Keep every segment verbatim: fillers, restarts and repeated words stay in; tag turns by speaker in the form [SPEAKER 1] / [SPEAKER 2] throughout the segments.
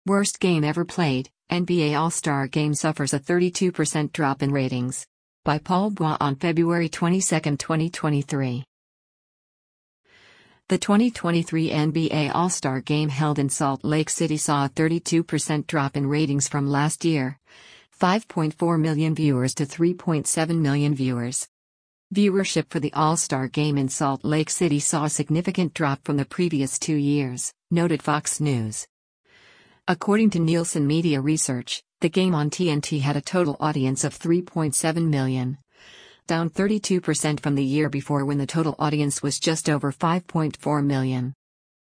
[SPEAKER 1] Worst game ever played, N B A All-Star Game suffers a thirty-two percent drop in ratings. By Paul Bois on February twenty-second, twenty twenty-three. The twenty twenty-three N B A All-Star Game held in Salt Lake City saw a thirty-two percent drop in ratings from last year, five point four million viewers to three point seven million viewers. Viewership for the All-Star Game in Salt Lake City saw a significant drop from the previous two years, noted Fox News. According to Nielsen Media Research, the game on T N T had a total audience of three point seven million, down thirty-two percent from the year before when the total audience was just over five point four million.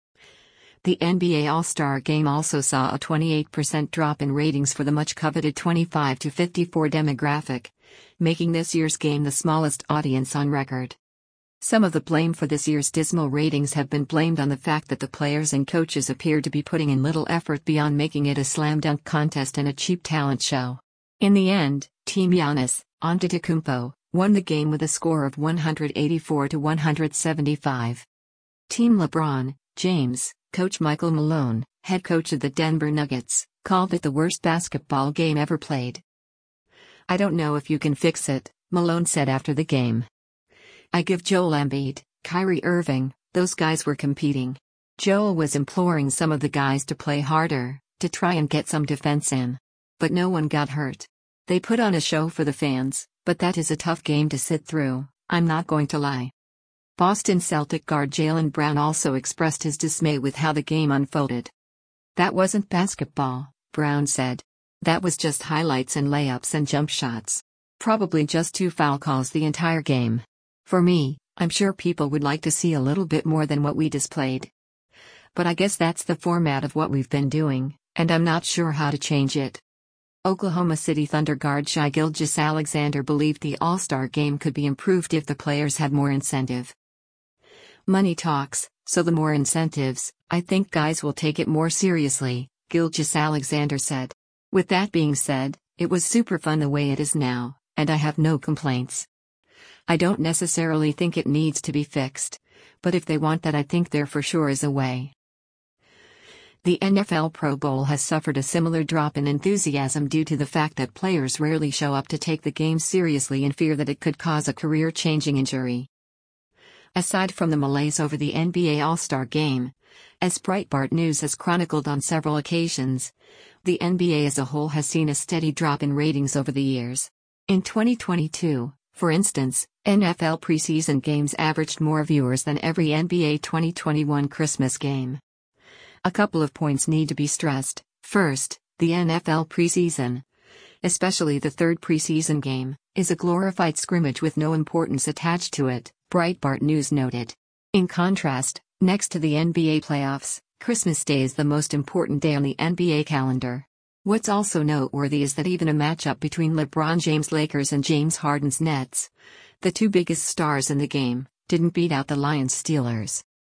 [SPEAKER 1] The N B A All-Star Game also saw a twenty-eight percent drop in ratings for the much-coveted twenty-five to fifty-four demographic, making this year's game the smallest audience on record. Some of the blame for this year's dismal ratings have been blamed on the fact that the players and coaches appear to be putting in little effort beyond making it a slam dunk contest and a cheap talent show. In the end, Team Giannis Antetokounmpo won the game with a score of one eighty-four to one seventy-five. Team LeBron James, Coach Michael Malone, head coach of the Denver Nuggets, called it the worst basketball game ever played. "I don't know if you can fix it," Malone said after the game. "I give Joel Embiid, Kyrie Irving, those guys were competing. Joel was imploring some of the guys to play harder, to try and get some defense in. But no one got hurt. They put on a show for the fans, but that is a tough game to sit through, I'm not going to lie." Boston Celtic guard Jaylen Brown also expressed his dismay with how the game unfolded. "That wasn't basketball," Brown said. "That was just highlights and layups and jump shots. Probably just two foul calls the entire game. For me, I'm sure people would like to see a little bit more than what we displayed. But I guess that's the format of what we've been doing, and I'm not sure how to change it." Oklahoma City Thunder guard Shai Gilgeous-Alexander believed the All-Star Game could be improved if the players had more incentive. "Money talks, so the more incentives, I think guys will take it more seriously," Gilgeous-Alexander said. "With that being said, it was super fun the way it is now, and I have no complaints. I don't necessarily think it needs to be fixed, but if they want that, I think there for sure is a way." The N F L Pro Bowl has suffered a similar drop in enthusiasm due to the fact that players rarely show up to take the game seriously in fear that it could cause a career-changing injury. Aside from the malaise over the N B A All-Star Game, as Breitbart News has chronicled on several occasions, the N B A as a whole has seen a steady drop in ratings over the years. In twenty twenty-two, for instance, N F L preseason games averaged more viewers than every N B A twenty twenty-one Christmas game. A couple of points need to be stressed. First, the N F L preseason, especially the third preseason game, is a glorified scrimmage with no importance attached to it, Breitbart News noted. In contrast, next to the N B A playoffs, Christmas Day is the most important day on the N B A calendar. What's also noteworthy is that even a matchup between LeBron James' Lakers and James Harden's Nets, the two biggest stars in the game, didn't beat out the Lions' Steelers.